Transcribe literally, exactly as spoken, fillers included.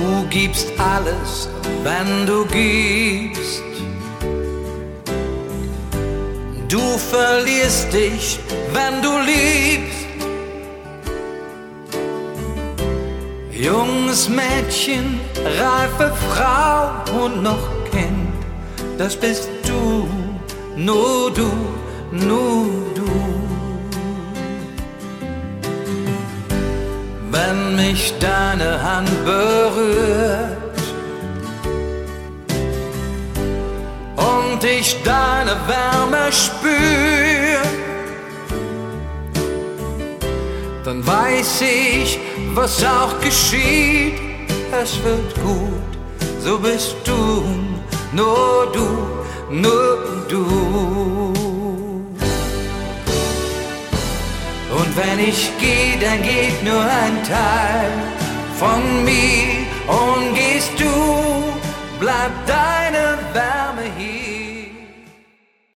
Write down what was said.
Du gibst alles, wenn du gibst. Du verlierst dich, wenn du liebst. Junges Mädchen, reife Frau und noch Kind, das bist du, nur du, nur du. Wenn mich deine Hand berührt und ich deine Wärme spür, dann weiß ich, was auch geschieht, es wird gut, so bist du, nur du, nur du. Und wenn ich gehe, dann geht nur ein Teil von mir, und gehst du, bleibt dein